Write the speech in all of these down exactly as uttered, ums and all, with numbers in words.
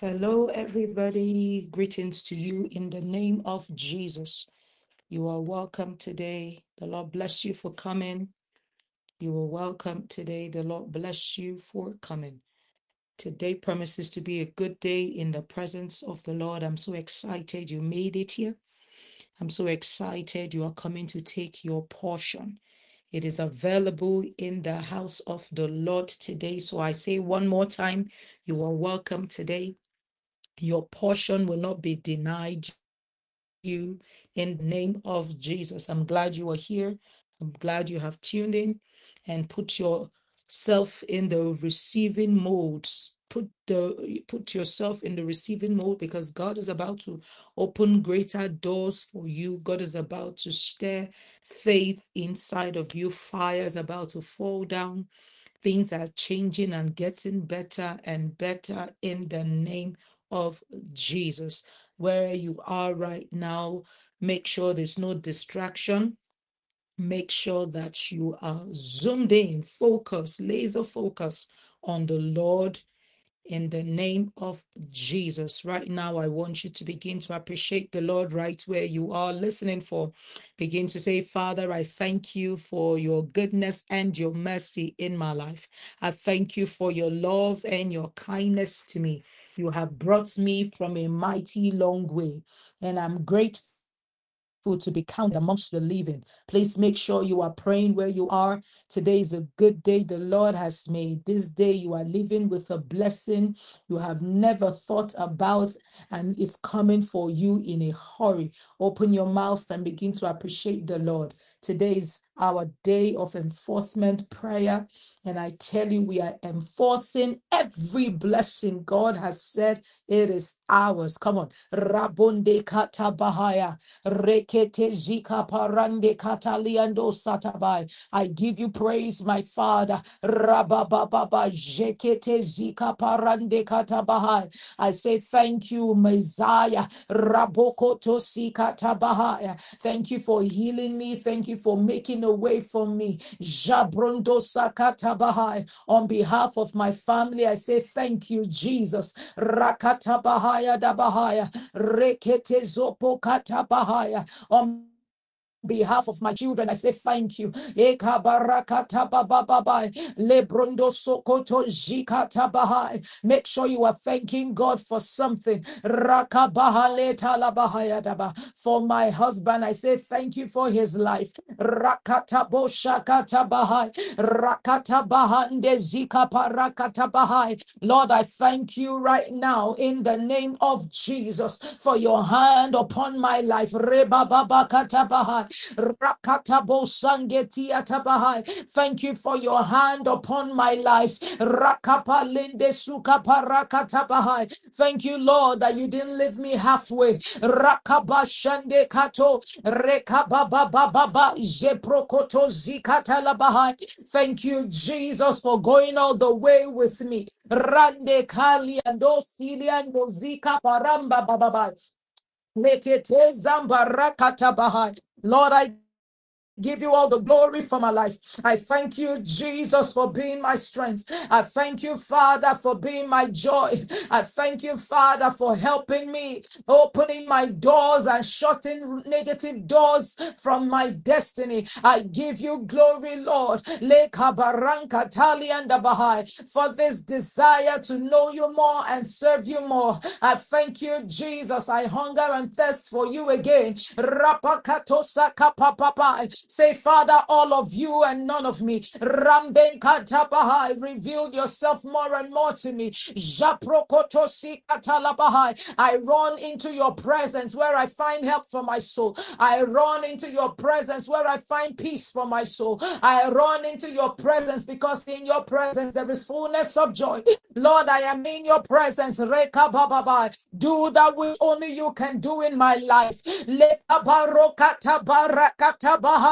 Hello, everybody. Greetings to you in the name of Jesus. You are welcome today. The Lord bless you for coming. You are welcome today. The Lord bless you for coming. Today promises to be a good day in the presence of the Lord. I'm so excited you made it here. I'm so excited you are coming to take your portion. It is available in the house of the Lord today. So I say one more time, you are welcome today. Your portion will not be denied you in the name of Jesus. I'm glad you are here. I'm glad you have tuned in and put yourself in the receiving mode. Put the put yourself in the receiving mode because God is about to open greater doors for you. God is about to stir faith inside of you. Fire is about to fall down. Things are changing and getting better and better in the name of Jesus. Where you are right now, make sure there's no distraction. Make sure that you are zoomed in, focus, laser focus on the Lord in the name of Jesus. Right now, I want you to begin to appreciate the Lord right where you are listening for. Begin to say, Father, I thank you for your goodness and your mercy in my life. I thank you for your love and your kindness to me. You have brought me from a mighty long way, and I'm grateful to be counted amongst the living. Please make sure you are praying where you are. Today is a good day the Lord has made. This day you are living with a blessing you have never thought about, and it's coming for you in a hurry. Open your mouth and begin to appreciate the Lord. Today is our day of enforcement prayer, and I tell you, we are enforcing every blessing God has said it is ours. Come on. Rabonde kata bahaya. Rekete zika parande kataliando satabai. I give you praise, my Father. Rabababa jekete zika parande katabahai. I say thank you, Messiah. Rabokoto sikata bahaya. Thank you for healing me. Thank you for making a way for me. Jabrondo sakata bahai. On behalf of my family, I say thank you, Jesus. Rakata bahaya da bahaya. Rekete zopo kata bahaya. On behalf of my children, I say thank you. Ekabarakata bababai, lebrondo sokoto jikata bahai. Make sure you are thanking God for something. Rakabahale talabahaya daba. For my husband, I say thank you for his life. Rakata boshakata bahai. Rakata bahande zika parakata bahai. Lord, I thank you right now in the name of Jesus for your hand upon my life. Reba baba kata bahai. Rakatabo sangeti atabahai. Thank you for your hand upon my life. Rakapalinde sukaparakatabahai. Thank you, Lord, that you didn't leave me halfway. Rakabashande kato rekababababa jeprokoto zikatalabahai. Thank you, Jesus, for going all the way with me. Rande kali ando siliando zika paramba bababai. Lekete zambarakata bahai. Lord, I give you all the glory for my life. I thank you, Jesus, for being my strength. I thank you, Father, for being my joy. I thank you, Father, for helping me, opening my doors and shutting negative doors from my destiny. I give you glory, Lord, Lekabaranka talianda bahai, for this desire to know you more and serve you more. I thank you, Jesus. I hunger and thirst for you again. Rapakatosa kapapapai. Say, Father, all of you and none of me. Ramben katabahai. Reveal yourself more and more to me. Japrokotosi katalabahai. I run into your presence where I find help for my soul. I run into your presence where I find peace for my soul. I run into your presence because in your presence there is fullness of joy. Lord, I am in your presence. Reka bababai. Do that which only you can do in my life. Leka barokata barakata bahande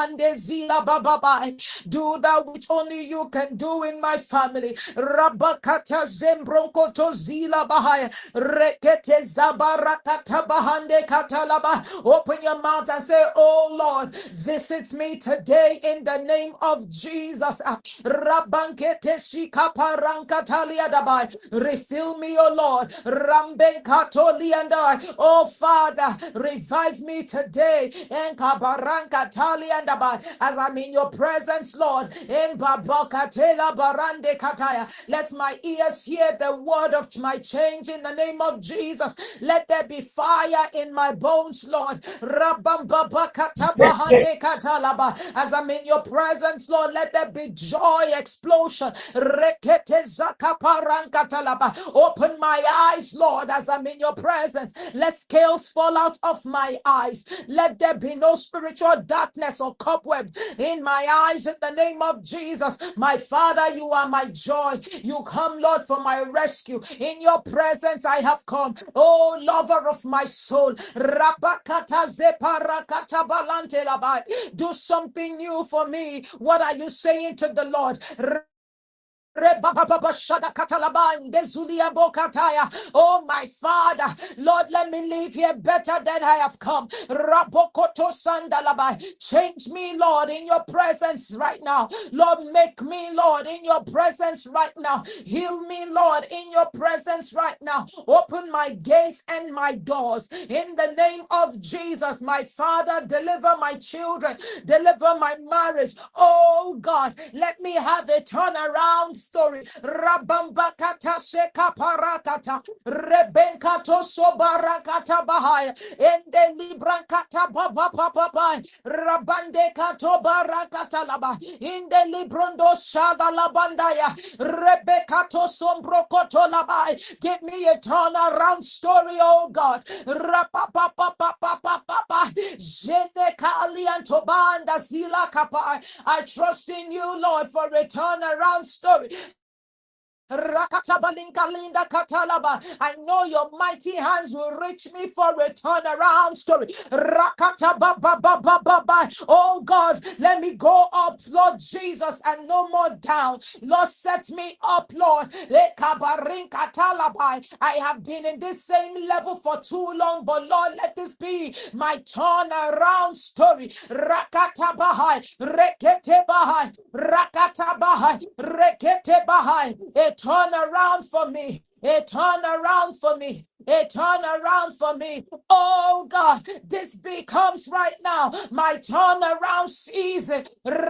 Rabande zila bababai. Do that which only you can do in my family. Rabakata zembronkoto zila bahaya. Rekete zabarakata bahande katalaba. Open your mouth and say, oh Lord, visit me today in the name of Jesus. Rabankete shikaparankatalia dabai. Refill me, oh Lord. Ramben katoliandai. Oh Father, revive me today. Enkabarankataliyandaba. As I'm in your presence, Lord. Embabakatela barande kataya. Let my ears hear the word of my change in the name of Jesus. Let there be fire in my bones, Lord. Rabambabakatabahande katalaba. As I'm in your presence, Lord, let there be joy explosion. Rekete zakaparankatalaba. Open my eyes, Lord, as I'm in your presence. Let scales fall out of my eyes. Let there be no spiritual darkness or cobweb in my eyes in the name of Jesus. My Father, you are my joy. You come, Lord, for my rescue. In your presence I have come. Oh, lover of my soul. Rabakata zeparakata balante labai. Do something new for me. What are you saying to the Lord? Oh, my Father, Lord, let me leave here better than I have come. Rabokoto sandalabai. Change me, Lord, in your presence right now. Lord, make me, Lord, in your presence right now. Heal me, Lord, in your presence right now. Open my gates and my doors in the name of Jesus. My Father, deliver my children, deliver my marriage. Oh God, let me have a turnaround story. Rabambakata sheka parakata. Rebenkato sobarakata bahaya. Ende librankata baba baba baba. Rabande kato barakata laba. Inde librondo shada labandaya. Rebekato sombrokoto labai. Give me a turnaround story, oh God. Rapapapapapapapa. Jenekali antobanda zila kapa. I trust in you, Lord, for a turnaround story. Rakatabalinkalinda katalaba. I know your mighty hands will reach me for a turnaround story. Rakatabababababa. Oh God, let me go up, Lord Jesus, and no more down. Lord, set me up, Lord. Lekabarinkatalaba. I have been in this same level for too long, but Lord, let this be my turnaround story. Rakatabahai, reketebahai, rakatabahai, reketebahai. A turn around for me. A turn around for me. A turn around for me. Oh God, this becomes right now my turnaround season.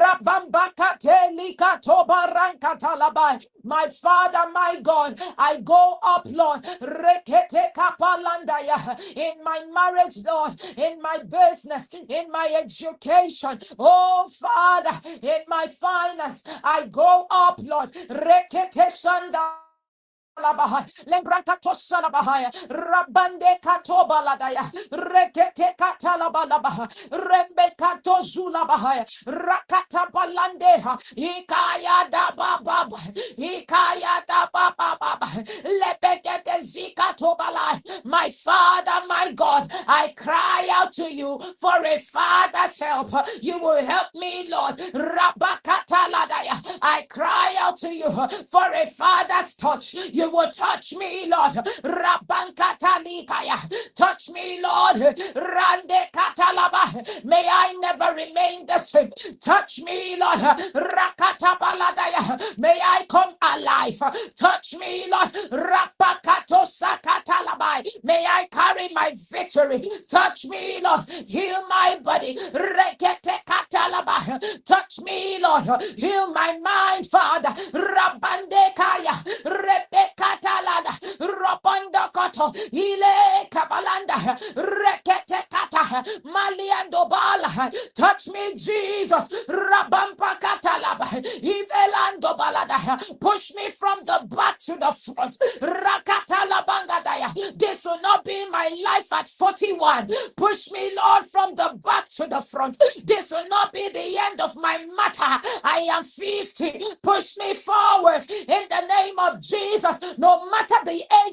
Rabambakatelikatobarankatalaba. My Father, my God, I go up, Lord. Rekete kapalandaya. In my marriage, Lord, in my business, in my education. Oh Father, in my finance, I go up, Lord. Rekete shanda. Lembrankato salabahaya, Rabande katobaladaya, Rekete katalabalabaha, Rembekato zulabahaya, Rakata balandeha, Ikaya da baba, Ikaya da baba, Lebekete zikatobalai. My Father, my God, I cry out to you for a father's help. You will help me, Lord. Rabakataladaya. I cry out to you for a father's touch. You will touch me, Lord. Rabankatalikaya. Touch me, Lord. Rande katalaba. May I never remain the same. Touch me, Lord. Rakatabaladaya. May I come alive. Touch me, Lord. Rapakato sakatalabai. May I carry my victory. Touch me, Lord. Heal my body. Rekete katalabai. Touch me, Lord. Heal my mind, Father. Rabande kaya. Rebekatalada. Robondo koto. Ile kabalanda. Rekete kata. Maliando bala. Touch me, Jesus. Rabampa katalaba. Ivelando balada. Push me from the back to the front. Rakatalabangadaya. This will not be my life at forty-one. Push me, Lord, from the back to the front. This will not be the end of my matter. I am fifty. Push me forward in the name of Jesus. No matter the age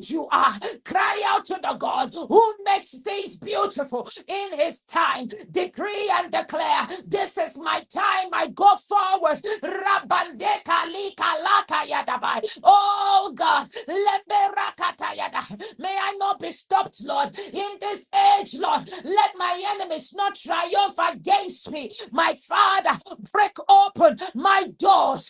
end you are. Cry out to the God who makes things beautiful in his time. Decree and declare, this is my time. I go forward. Rabande kalika laka yadabai. Oh God, leberakata yada. May I not be stopped, Lord, in this age, Lord. Let my enemies not triumph against me. My Father, break open my doors.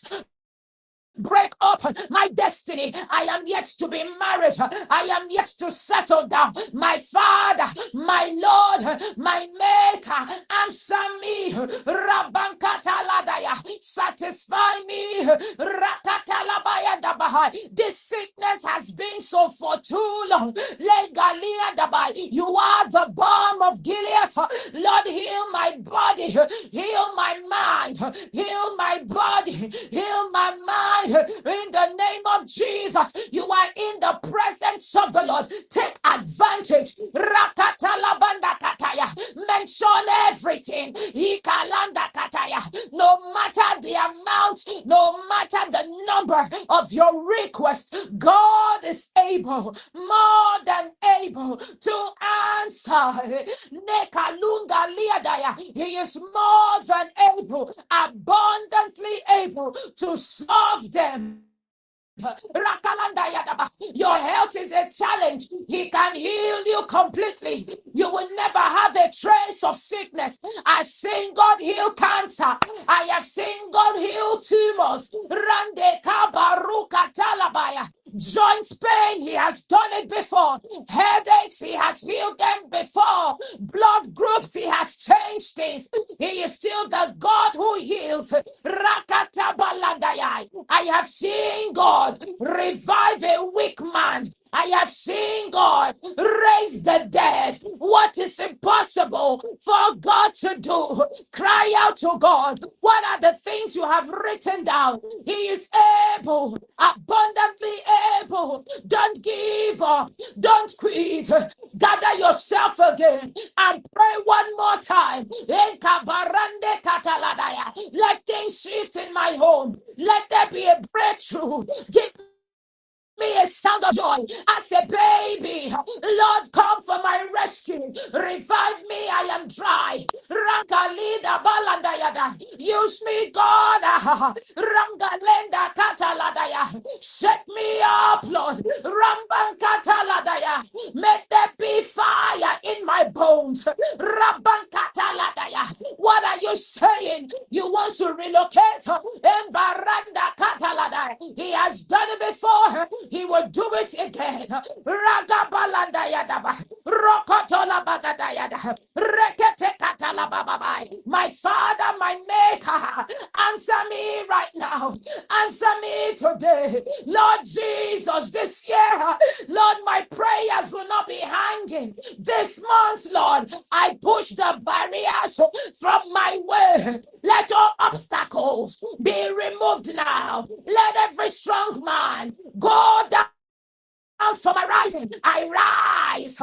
Break open my destiny. I am yet to be married. I am yet to settle down. My Father, my Lord, my Maker, answer me. Rabankataladaya. Satisfy me. Rakatalabaya dabahai. This sickness has been so for too long. Legalia dabai. You are the balm of Gilead. Lord, heal my body. Heal my mind. Heal my body. Heal my mind. In the name of Jesus, you are in the presence of the Lord. Take advantage. Rakatalabanda kataya. Mention everything. Ikalanda kataya. No matter the amount, no matter the number of your request, God is able, more than able to answer. Nekalunga liadaya. He is more than able, abundantly able to solve them. Rakalanda yadaba. Your health is a challenge. He can heal you completely. You will never have a trace of sickness. I've seen God heal cancer. I have seen God heal tumors. Rande kabaruka talabaya. Joint pain, he has done it before. Headaches, he has healed them before. Blood groups, he has changed things. He is still the God who heals. Rakatabalandayai. I have seen God revive a weak man. I have seen God raise the dead. What is impossible for God to do? Cry out to God. What are the things you have written down? He is able, abundantly able. Don't give up. Don't quit. Gather yourself again and pray one more time. Ekabarande kataladaya. Let things shift in my home. Let there be a breakthrough. Give me a sound of joy as a baby. Lord, come for my rescue. Revive me, I am dry. Rangalida balandayada. Use me, God. Rangalenda kataladaya. Shake me up, Lord. Ramban kataladaya. Let there be fire in my bones. Rabban kataladaya. What are you saying? You want to relocate? Embaranda kataladaya. He has done it before. He will do it again. Ragabalanda yadaba. Rokotola bagadayada. Rekete katala bababai. My Father, my Maker, answer me right now. Answer me today. Lord Jesus, this year, Lord, my prayers will not be hanging. This month, Lord, I push the barriers from my way. Let all obstacles be removed now. Let every strong man go down from my rising. I rise.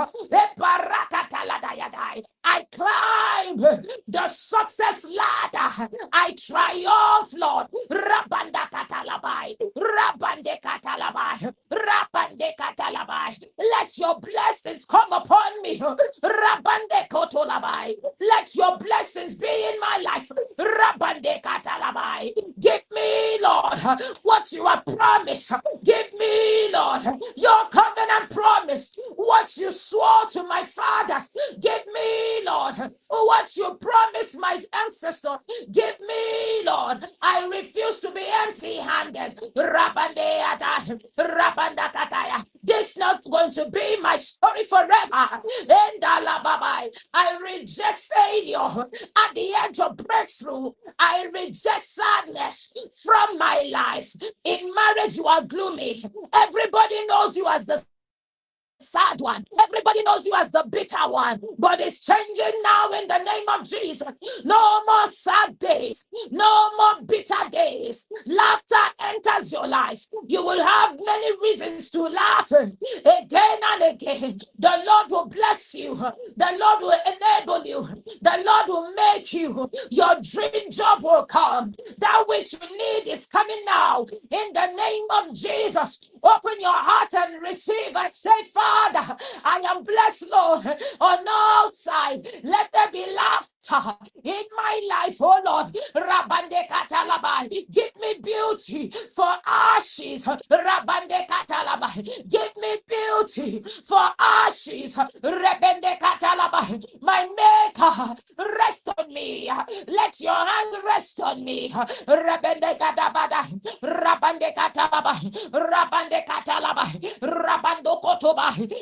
I climb the success ladder. I triumph, Lord. Rabanda katalabai. Rabande katalabai. Rabande katalabai. Let your blessings come upon me. Rabande kotolabai. Let your blessings be in my life. Rabande katalabai. Give me, Lord, what you have promised. Give me, Lord, your covenant promise. What you swore to my fathers. Give me, Lord, what you promised my ancestors. Give me, Lord. I refuse to be empty-handed. Rabande Rabandakataya. This is not going to be my story forever. Endalababai. I reject failure at the edge of breakthrough. I reject sadness from my life. In marriage, you are gloomy. Everybody knows you as the sad one. Everybody knows you as the bitter one, but it's changing now in the name of Jesus. No more sad days, no more bitter days. Laughter enters your life. You will have many reasons to laugh again and again. The Lord will bless you. The Lord will enable you. The Lord will make you. Your dream job will come. That which you need is coming now. In the name of Jesus, open your heart and receive and say, Father, I am blessed, Lord, on all sides. Let there be laughter in my life, oh Lord. Rabande katalabai. Give me beauty for ashes. Rabande katalabai. Give me beauty for ashes. Rebende katalabai. My maker, rest on me. Let your hand rest on me. Rebende katabada. Rabande katalabai. Rabande katalabai. Rabando kotobai.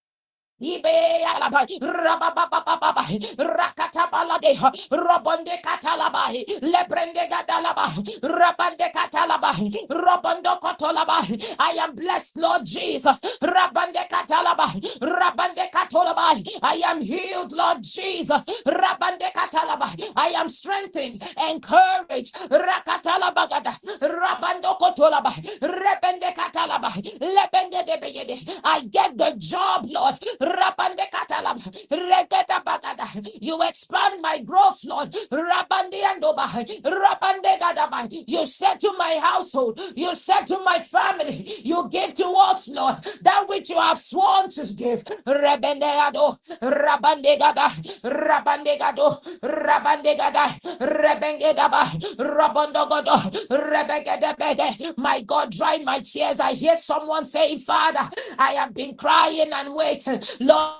Ibe alabai, rababababai, rakatabalade, robonde katalabai, lebrende gadalabai, rabande katalabai, robondo kotolabai. I am blessed, Lord Jesus. Rabande katalabai, rabande katolabai. I am healed, Lord Jesus. Rabande katalabai. I am strengthened, encouraged. Rakatalabagada, rabando kotolabai, rebende katalabai, lebende debeyede. I get the job, Lord. Rabande katalam, regeta bagada. You expand my growth, Lord. Rabande andoba, rabande gadaba. You said to my household, you said to my family, you give to us, Lord, that which you have sworn to give. Rebende ado, rabande gada, rabande gado, rabande gada, rebenge daba, rabondo godo, rebege bege. My God, dry my tears. I hear someone saying, Father, I have been crying and waiting. Lord,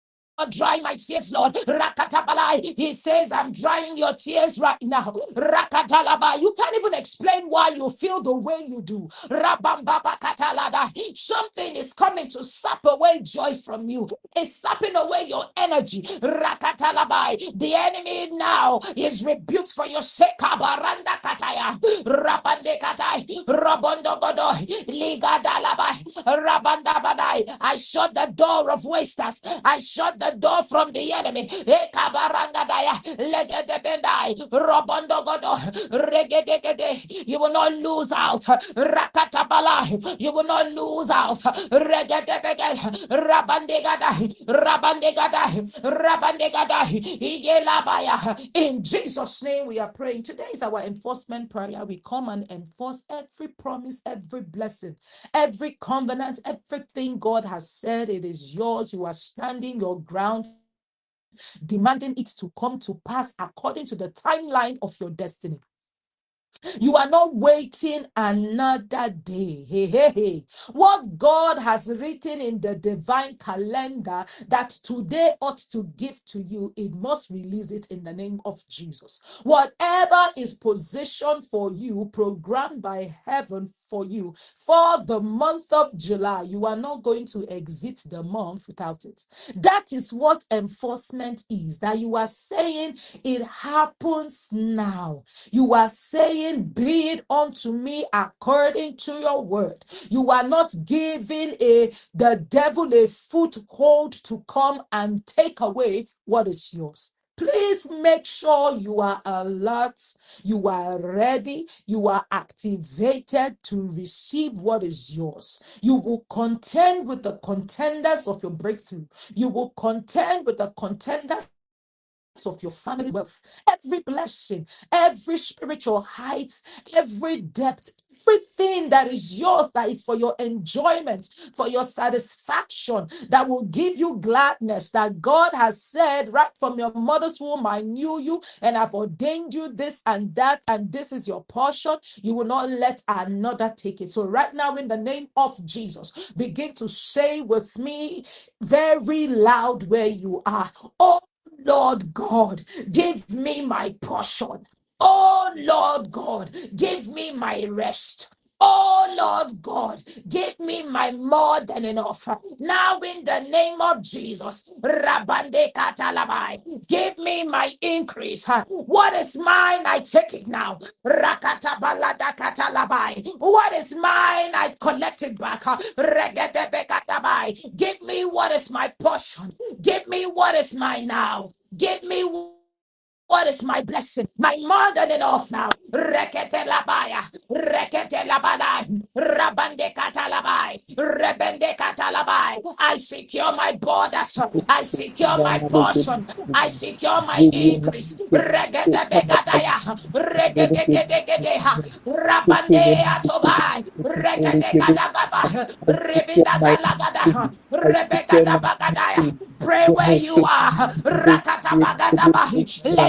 dry my tears, Lord. Rakatabalai. He says, I'm drying your tears right now. Rakatalaba. You can't even explain why you feel the way you do. Rabambaba katalada. Something is coming to sap away joy from you. It's sapping away your energy. Rakatalabai. The enemy now is rebuked for your sake. Kabaranda kataya. Rabande katai. Rabondo godoi. Liga dalabai. Rabanda badai. I shut the door of wasters. I shut the door from the enemy. Ekabarangadaya, legedebendai, robondogodo, regedegede. You will not lose out. Rakatabala. You will not lose out. Regedebege, rabandegadai, rabandegadai, rabandegadai, igelabaya. In Jesus' name we are praying. Today is our enforcement prayer. We come and enforce every promise, every blessing, every covenant, everything God has said, it is yours. You are standing your ground, demanding it to come to pass according to the timeline of your destiny. You are not waiting another day. Hey, hey, hey. What God has written in the divine calendar that today ought to give to you, it must release it in the name of Jesus. Whatever is positioned for you, programmed by heaven for you for the month of July, you are not going to exit the month without it. That is what enforcement is, that you are saying it happens now. You are saying, be it unto me according to your word. You are not giving a the devil a foothold to come and take away what is yours. Please make sure you are alert, you are ready, you are activated to receive what is yours. You will contend with the contenders of your breakthrough. You will contend with the contenders of your family wealth, every blessing, every spiritual height, every depth, everything that is yours, that is for your enjoyment, for your satisfaction, that will give you gladness, that God has said right from your mother's womb, I knew you and I've ordained you this and that, and this is your portion. You will not let another take it. So right now, in the name of Jesus, begin to say with me very loud where you are, oh Lord God, give me my portion. Oh Lord God, give me my rest. Oh Lord God, give me my more than enough. Now in the name of Jesus, Rabande Katalabai, give me my increase. What is mine, I take it now. Rakatabalada Katalabai. What is mine, I collect it back. Regedebekatabai. Give me what is my portion. Give me what is mine now. Give me What is my blessing? My more than enough now. Rekete labaya, rekete labalai, rabande katalabai, rebende katalabai. I secure my borders. I secure my portion. I secure my increase. Regede begadaya, regede gede gede ha, rabande atobai, regede gadagaba, rebinda my galagada, I secure rebegada my bagadaya. increase. Pray Secure where my you are. faith. Rakata bagadabahi.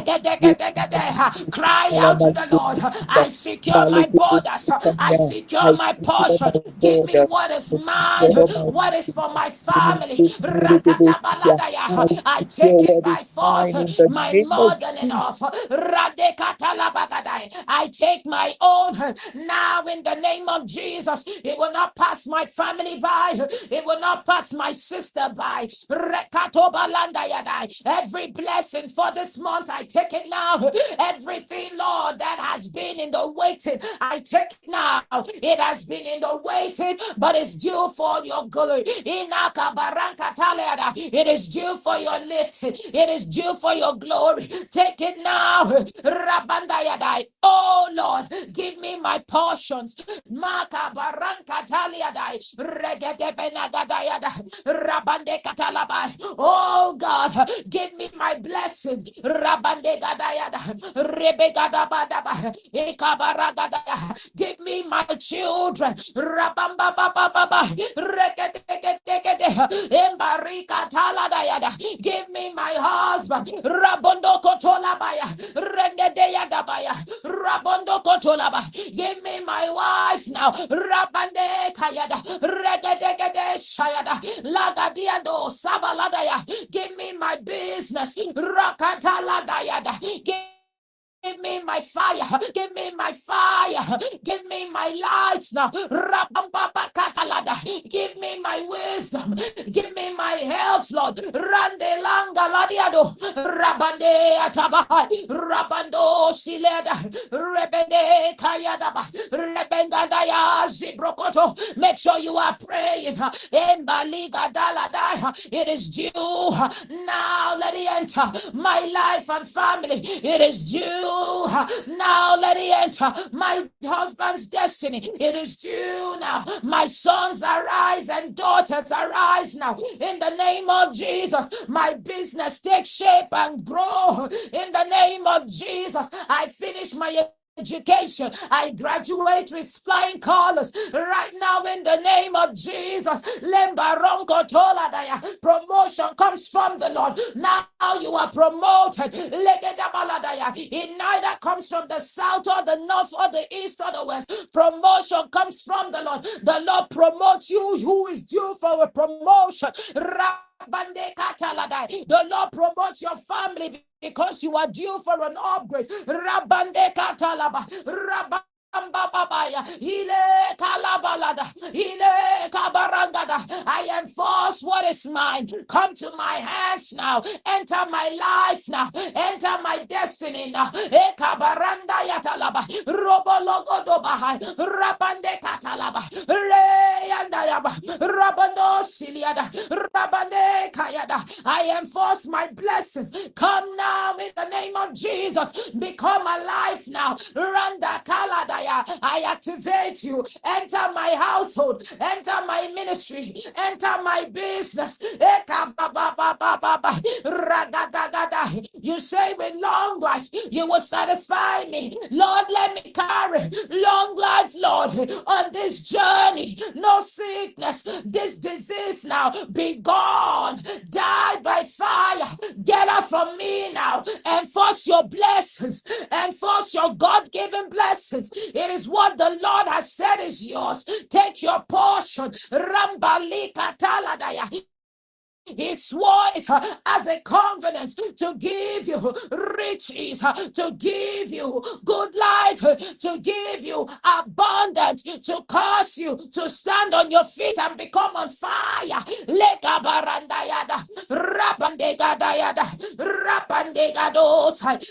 Legedegedegede. Cry out to the Lord. I secure my borders. I secure I my secure portion. my Give me border. what is I mine. secure my What is for my family. Rakata I baladaya. I take secure it what is by force. mine in the My name of more than Jesus. enough. Radekata labagadai. I take my own now in the name of Jesus. It will not pass my family by. It will not pass my sister by. Rekato balanda yadai. Every blessing for this month, I take it now. Everything, Lord, that has been in the waiting, I take it now. It has been in the waiting, but it's due for your glory. Inaka baranka taleada. It is due for your lifting. It is due for your glory. Take it now. Rabanda yadai. Oh Lord, give me my portions. Maka baranka taliadai. Regede benagadayada. Rabande katalabai. Oh God, give me my blessings. Rabande gadayada. Rebegadabadaba. Ikabaragadaya. Give me my children. Rabamba baba baba. Regedegedegede. Embarika taladayada. Give me my husband. Rabondo kotolabaya. Rendedeyadabaya. Rabondo kotolaba. Give me my wife now. Rabande kayada. Regedegede shayada. Lagadiado sabaladaya. Give me my business. Rakataladayada. Give Give me my fire. Give me my fire. Give me my lights now. Rabambabakatalada. Give me my wisdom. Give me my health, Lord. Rande langa ladiado. Rabande atabai. Rabando sileda. Rebende kayadaba. Rebengadaya zibrokoto. Make sure you are praying. Embaliga daladaya. It is due. Now let it enter my life and family. It is due. Now let it enter my husband's destiny. It is due now. My sons arise and daughters arise now. In the name of Jesus, my business take shape and grow. In the name of Jesus, I finish my education. I graduate with flying colors right now in the name of Jesus. Lembaronko toladaya. Promotion comes from the Lord. Now you are promoted. Legedabaladaya. It neither comes from the south or the north or the east or the west. Promotion comes from the Lord. The Lord promotes you who is due for a promotion. Rabande kataladai. The Lord promotes your family because you are due for an upgrade. Rabande katalaba. Rabba Babaya, Ile Kalabalada, Ile Kabarangada. I enforce what is mine. Come to my hands now. Enter my life now. Enter my destiny now. E Kabaranda Yatalaba, Robologo Bahai, Rabande Katalaba, Reyandayaba, Rabando Siliada, Rabande Kayada. I enforce my blessings. Come now in the name of Jesus. Become alive now. Randa Kaladaya. I activate you. Enter my household. Enter my ministry. Enter my business. Eka ba ba ba ba ba ba. Ragadagada. You say with long life you will satisfy me. Lord, let me carry long life, Lord, on this journey. No sickness, this disease now be gone. Die by fire. Get out from me now. Enforce your blessings. Enforce your God-given blessings. It is what the Lord has said is yours. Take your portion. Rambalika taladaya. He swore it uh, as a covenant to give you riches, uh, to give you good life, uh, to give you abundance, to cause you to stand on your feet and become on fire. Leka barandayada, rabandegadayada, rabandegadosa,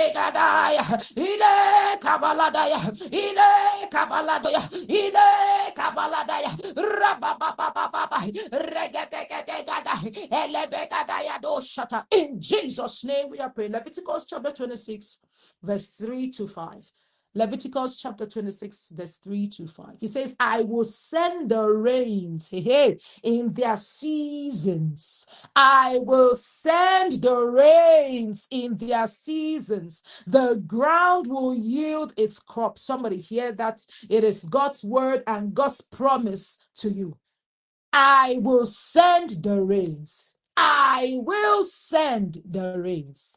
rabandegadaya, ile kabaladaya, ile kabaladaya, ile Rakabaladaya, Rabababababa, Regadegadegada, Elebegadaya doshata. In Jesus' name we are praying. Leviticus chapter twenty-six, verse three to five. Leviticus chapter twenty-six, verse three to five. He says, I will send the rains hey, hey, in their seasons. I will send the rains in their seasons. The ground will yield its crop. Somebody hear that? It is God's word and God's promise to you. I will send the rains. I will send the rains.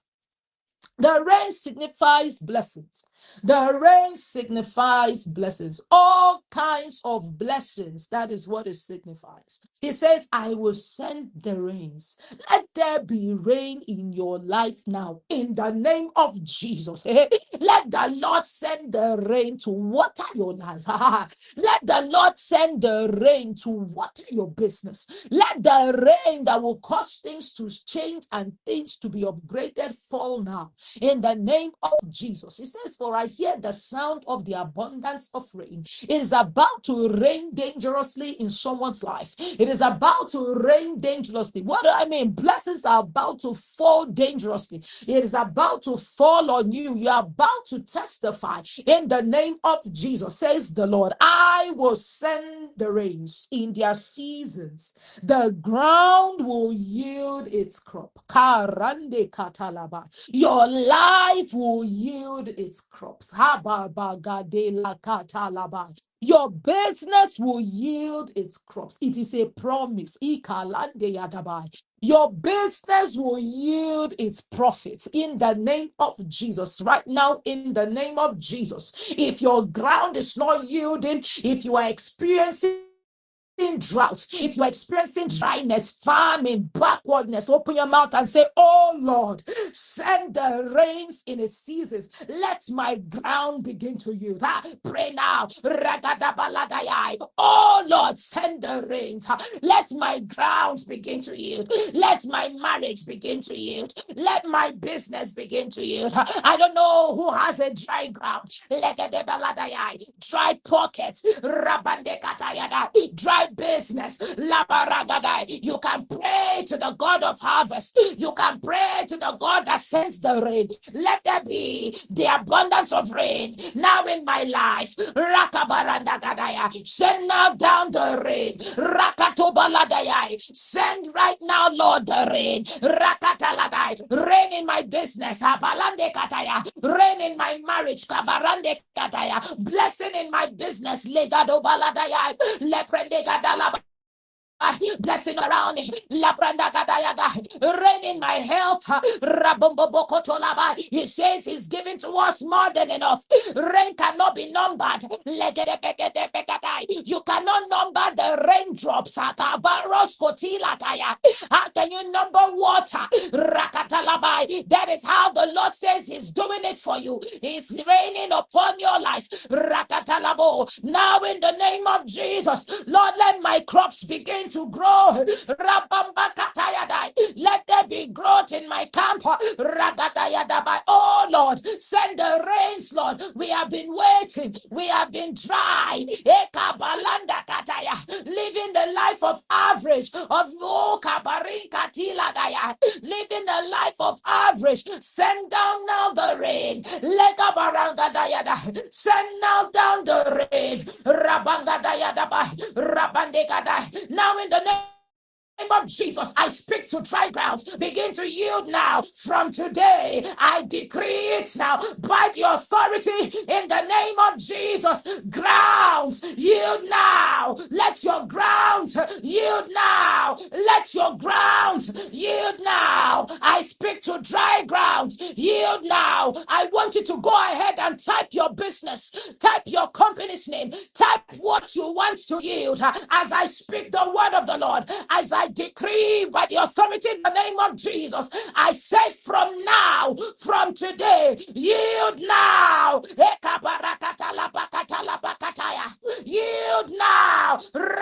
The rain signifies blessings. The rain signifies blessings. All kinds of blessings. That is what it signifies. He says, I will send the rains. Let there be rain in your life now. In the name of Jesus. Let the Lord send the rain to water your life. Let the Lord send the rain to water your business. Let the rain that will cause things to change and things to be upgraded fall now. In the name of Jesus. It says, for I hear the sound of the abundance of rain. It is about to rain dangerously in someone's life. It is about to rain dangerously. What do I mean? Blessings are about to fall dangerously. It is about to fall on you. You are about to testify in the name of Jesus, says the Lord. I will send the rains in their seasons. The ground will yield its crop. Karande katalaba. Your life will yield its crops. Hababagadela katalaba. Your business will yield its crops. It is a promise. Ikalande yadabai. Your business will yield its profits in the name of Jesus. Right now, in the name of Jesus. If your ground is not yielding, if you are experiencing drought, if you're experiencing dryness, famine, backwardness, open your mouth and say, oh Lord, send the rains in its seasons. Let my ground begin to yield. Ah, pray now. Ragadabaladayai. Oh Lord, send the rains. Ah, let my ground begin to yield. Let my marriage begin to yield. Let my business begin to yield. Ah, I don't know who has a dry ground. Legedebaladayai. Dry pockets. Rabandekatayada. Dry business. Labaragadai. You can pray to the God of harvest. You can pray to the God that sends the rain. Let there be the abundance of rain now in my life. Rakabarandagadaya. Send now down the rain. Rakatobaladayai. Send right now, Lord, the rain. Rakataladai. Rain in my business. Abalande kataya. Rain in my marriage. Kabarande kataya. Blessing in my business. Legado baladayai. Leprende gadalaba. Blessing around me, Labranda Gadayaga, rain in my health, Rabombobokotolaba. He says he's giving to us more than enough. Rain cannot be numbered. You cannot number the raindrops. How can you number water? Rakatalabai. That is how the Lord says he's doing it for you. He's raining upon your life. Rakatalabo. Now in the name of Jesus, Lord, let my crops begin to grow. Rabambakatayadai. Let there be growth in my camp. Ragatayadabai. Oh Lord, send the rains, Lord. We have been waiting. We have been dry. Ekabalanda kataya. Living the life of average of no kabarin. Living a life of average. Send down now the rain. Legabarangadayada. Send now down the rain. Rabangadayada. Rabandegadai. Now in the name name of Jesus, I speak to dry grounds. Begin to yield now. From today, I decree it now by the authority in the name of Jesus. Grounds, yield now. Let your grounds yield now. Let your grounds yield now. I speak to dry grounds. Yield now. I want you to go ahead and type your business. Type your company's name. Type what you want to yield. As I speak the word of the Lord, as I decree by the authority in the name of Jesus, I say from now, from today, yield now. Yield now.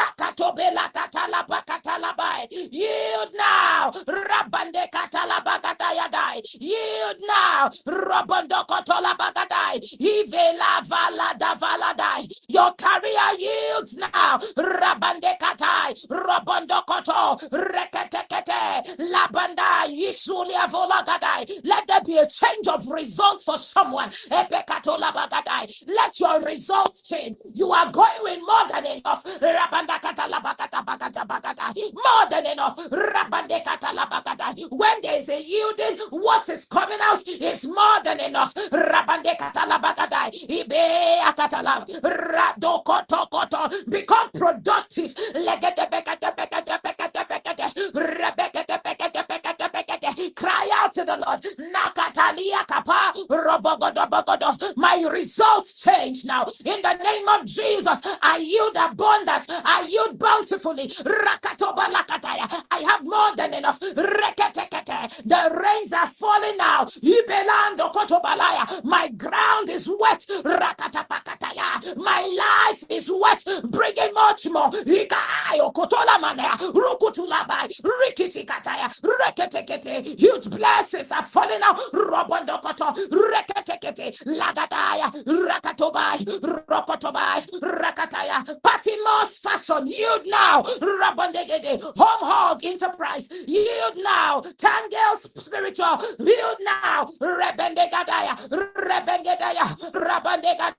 Yield now. Rabande katalabakatayadai. Yield now. Robondo kotolabakadai. Ivela vala da valadai. Your career yields now. Rabande Katai, Robondo Koto, Reketekete, Labanda, Yisulia Volagadai. Let there be a change of results for someone. Epekato Labagadai. Let your results change. You are going with more than enough. Rabanda Katalabakata Bagata Bagata. More than enough. Rabande Katalabakata. When there is a yielding, what is coming out is more than enough. Rabande Katalabakata. Ibe Akatala. Radokoto Koto. Become productive. Legete Bekate Bekate Bekate Bekate. Rebekete Bekate Bekate Bekate. Cry out to the Lord. Nakatalia Kapa. Robogodo Bogodo. My results change now. In the name of Jesus, I yield abundance. I yield bountifully. Rakatoba Lakataya. I have more than enough. Reketekete. The rains are falling now. Ibelando Kotobalaya. My ground is wet. Rakatapakataya. My life is wet. Bringing much more. Ikayo Kotola Manea. Rukutulabai. Rikiti Kataya. Reketekete. Huge blessings are falling out. Robondokoto. Reketekete. Lagadaya. Rakatobai. Rokotobai. Rakataya. Patimos fashion. Yield now. Rabondegede. Home hog enterprise. Yield now. Tangels spiritual. Yield now. Rebendegadaya. Rebengedaya. Rabandegada.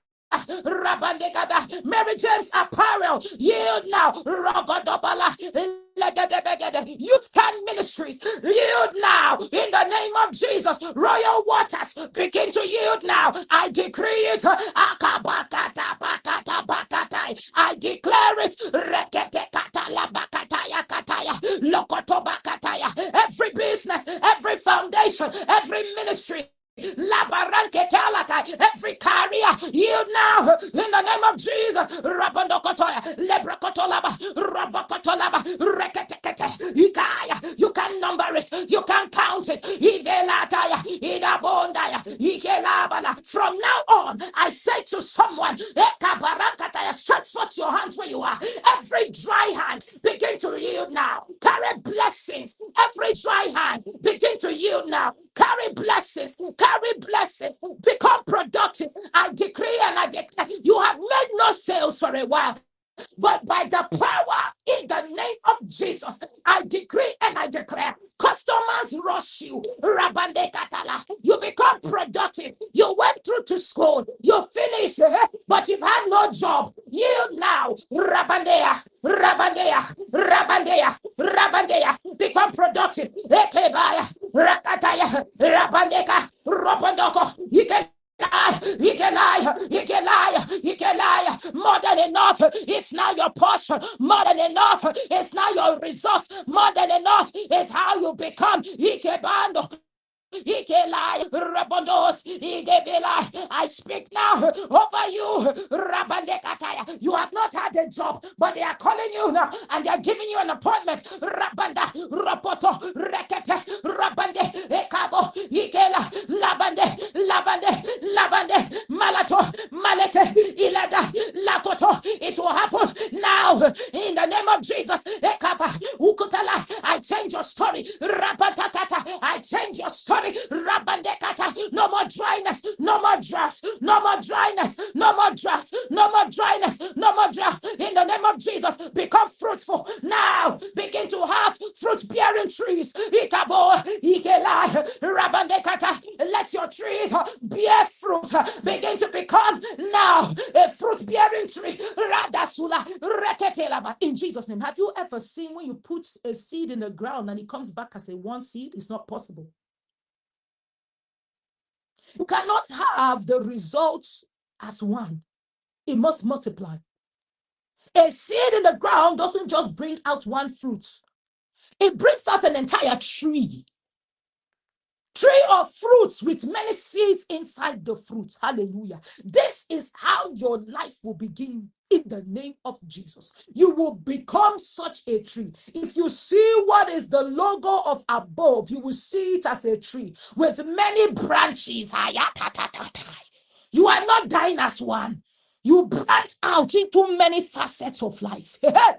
Rabandegada, Mary James Apparel, yield now. Rogodobala, Legedebegede, Youth Can Ministries, yield now. In the name of Jesus, Royal Waters, begin to yield now. I decree it. Akabakata bakata bakatai. I declare it. Rekete katala bakataya kataya. Lokoto bakataya. Every business, every foundation, every ministry. Labaranke talaka, every career yield now in the name of Jesus. Rabando kotoya, lebrakotolaba, rabakotolaba, reketekete, ikaya. You can number it, you can count it. Ivelataya, idabondaya, ikelabala. From now on, I say to someone, ekabarankataya, stretch forth your hands where you are. Every dry hand begin to yield now. Carry blessings. Every dry hand begin to yield now. Carry blessings, carry blessings, become productive. I decree and I declare you have made no sales for a while. But by the power in the name of Jesus, I decree and I declare customers rush you. Rabande Katala. You become productive. You went through to school. You finished, eh, but you've had no job. Yield now. Rabandea. Rabandea. Rabandea. Rabandea. Become productive. Ekebaya. Rakataya. Rabandeka. Robandoko. You can he can lie, he can lie, he can lie. More than enough, it's now your portion. More than enough, it's now your resource. More than enough, it's how you become. He can bando. He can lie, Rabondos, he gave a lie. I speak now over you, Rabandekataya. You have not had a job, but they are calling you now and they are giving you an appointment. Rabanda, Rapoto, Rekete, Rabande, Ekabo, Ikela, Labande, Labande, Labande, Malato, Malete, Ilada, Lakoto. It will happen now in the name of Jesus. Ekapa, Ukutala, I change your story. Rabatakata, I change your story. Rabandekata, no more dryness, no more drought, no more dryness, no more drought, no more dryness, no more drought. In the name of Jesus, become fruitful now. Begin to have fruit bearing trees. Ikabo, Ikelai, Rabandekata, let your trees bear fruit. Begin to become now a fruit bearing tree. Radasula, Reketelaba. In Jesus' name, have you ever seen when you put a seed in the ground and it comes back as a one seed? It's not possible. You cannot have the results as one. It must multiply. A seed in the ground doesn't just bring out one fruit. It brings out an entire tree. Tree of fruits with many seeds inside the fruit. Hallelujah. This is how your life will begin in the name of Jesus. You will become such a tree. If you see what is the logo of above, you will see it as a tree with many branches. You are not dying as one. You branch out into many facets of life.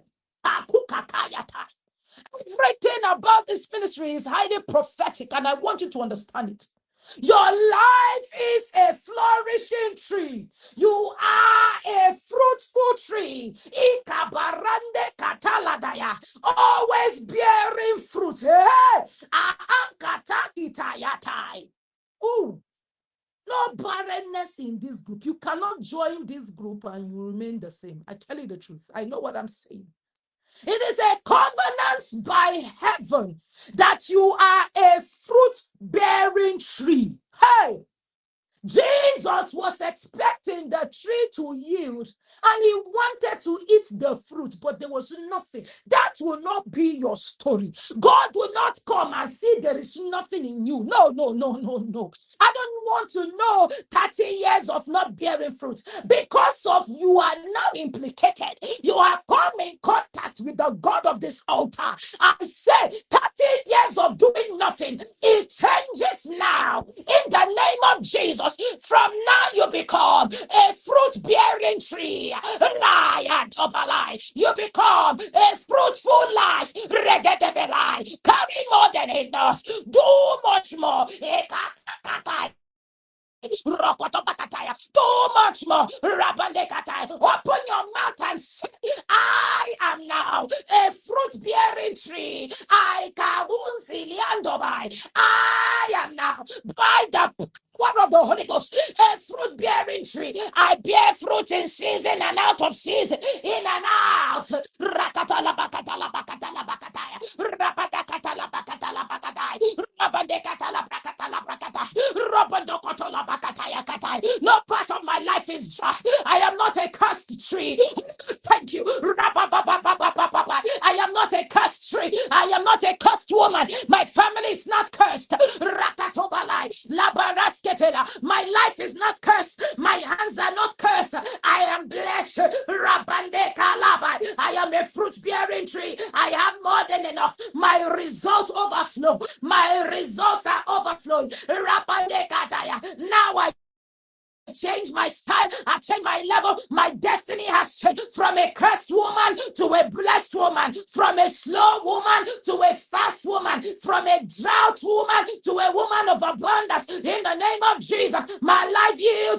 Everything about this ministry is highly prophetic, and I want you to understand it. Your life is a flourishing tree. You are a fruitful tree. You cannot join this group and you remain the same. I tell you the truth. I know what I'm saying. It is a covenant by heaven that you are a fruit-bearing tree. Hey! Jesus was expecting the tree to yield and he wanted to eat the fruit, but there was nothing. That will not be your story. God will not come and see there is nothing in you. No, no, no, no, no. I don't want to know thirty years of not bearing fruit because of you are now implicated. You have come in contact with the God of this altar. I say thirty years of doing nothing. It changes now in the name of Jesus. From now you become a fruit-bearing tree. Raya dobalai. You become a fruitful life. Regedebelai. Carry more than enough. Do much more. Ekatakatai. Rokotobakataya. Too much more. Rabandekatai. Open your mouth and say, I am now a fruit bearing tree. I kabunziliandobai. I am now by the power of the Holy Ghost, a fruit bearing tree. I bear fruit in season and out of season, in and out. Rakatala bakatala bakatala bakataya. Rabadakatala bakatala bakataya. Rabandekatala bakatala bakataya. Rabandokotola bakataya kataya. No part of my life is dry. I am not a cursed tree. Thank you. Rabababababababa. I am not a cursed tree. I am not a cursed woman. My family is not cursed. Rakatobalai. Labarasketela. My life is not cursed. My hands are not cursed. I am blessed. Rabande kalabai. I am a fruit bearing tree. I have more than enough. My results overflow. My results are overflowing. Rabande kataya. Now I change my style. I've changed my level. My destiny has changed from a cursed woman to a blessed woman, from a slow woman to a fast woman, from a drought woman to a woman of abundance. In the name of Jesus, my life yield.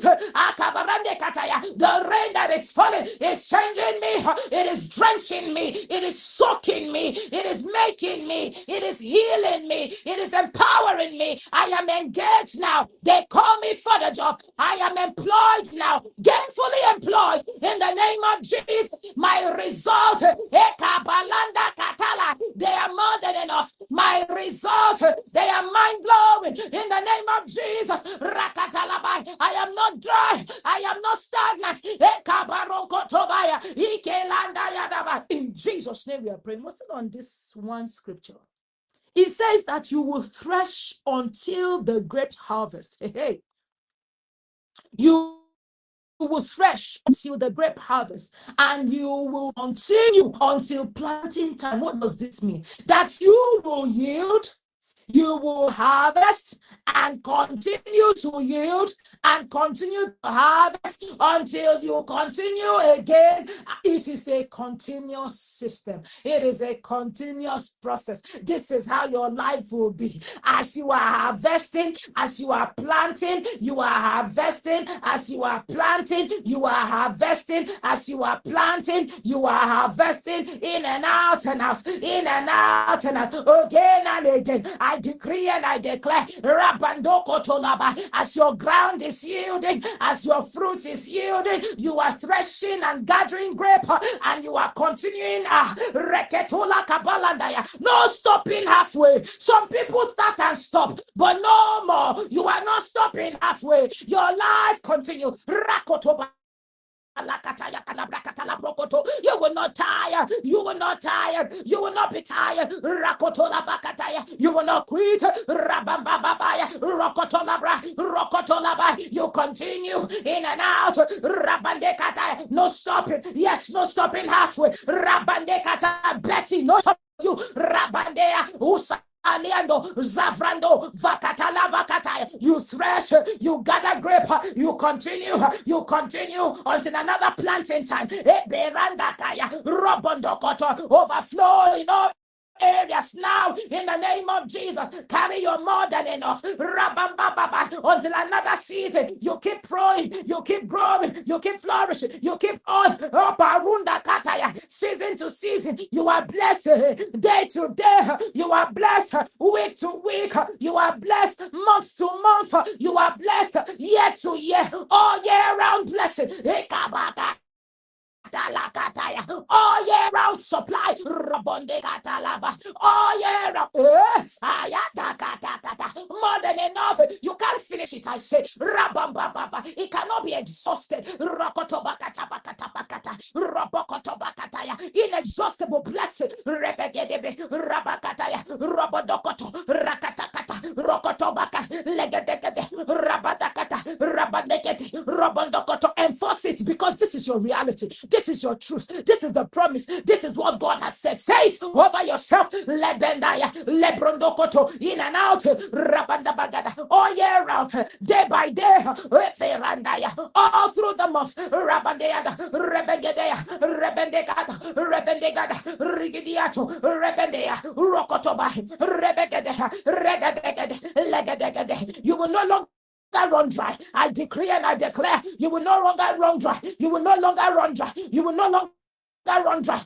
The rain that is falling is changing me. It is drenching me. It is soaking me. It is making me. It is healing me. It is empowering me. I am engaged now. They call me for the job. I am employed now, gainfully employed in the name of Jesus. My result, Ekabalanda Katala, they are more than enough. My result, they are mind blowing in the name of Jesus. Rakatalabai, I am not dry, I am not stagnant. Ekabarokotobaya, Ikelanda Yadaba. In Jesus' name, we are praying. Listen on this one scripture. It says that you will thresh until the grape harvest. Hey, hey. You will thresh until the grape harvest, and you will continue until planting time. What does this mean? That you will yield, you will harvest, and continue to yield, and continue to harvest until you continue again. It is a continuous system. It is a continuous process. This is how your life will be. As you are harvesting, as you are planting, you are harvesting. As you are planting, you are harvesting. As you are planting, you are harvesting in and out and out, in and out and out, again and again. I decree and I declare, as your ground is yielding, as your fruit is yielding, you are threshing and gathering grape, and you are continuing. Uh, no stopping halfway. Some people start and stop, but no more. You are not stopping halfway. Your life continue. You will not tire. You will not tire. You will not be tired. Rakotola bakataya. You will not quit. Rabambababaya. Rokotola bra. Rokotola ba. You continue in and out. Rabande kataya. No stopping. Yes, no stopping halfway. Rabande kataya. Betty, no stopping. You Rabandea. Usa. Aliando, Zavrando, Vakatala, Vakataya. You thresh, you gather grape, you continue, you continue until another planting time. Eberanda Kaya, Robondo Koto, overflowing, areas now in the name of Jesus. Carry your more than enough. Rabambababa. Until another season, you keep growing, you keep growing, you keep flourishing, you keep on. Oh, Barunda Kataya. Season to season, you are blessed. Day to day, you are blessed. Week to week, you are blessed. Month to month, you are blessed. Year to year, all year round blessing. All year round supply. Rabonde katalaba. All year round. Eh, ayata kata kata. More than enough. You can't finish it, I say. Rabamba baba. It cannot be exhausted. Rakotoba kata bakata bakata. Robokotoba kataya. Inexhaustible blessing. Rebegedebe. Rabakataya. Robodokoto. Rakatakata. Rokotobaka. Legedegede. Rabadakata. Rabandekete. Robondokoto. Enforce it because this is your reality. This is your truth. This is the promise. This is what God has said. Say it over yourself. Lebendaya, Lebrondokoto, in and out, Rabanda Bagada, all year round, day by day, Ferandaya, all through the month, Rabandeada, Rebengedea, Rebendegada, Rebendegada, Rigidiato, Rebendea, Rokotoba, Rebegedea, Regadegade, Legadegade. You will no longer run dry. I decree and I declare you will no longer run dry. You will no longer run dry. You will no longer run dry.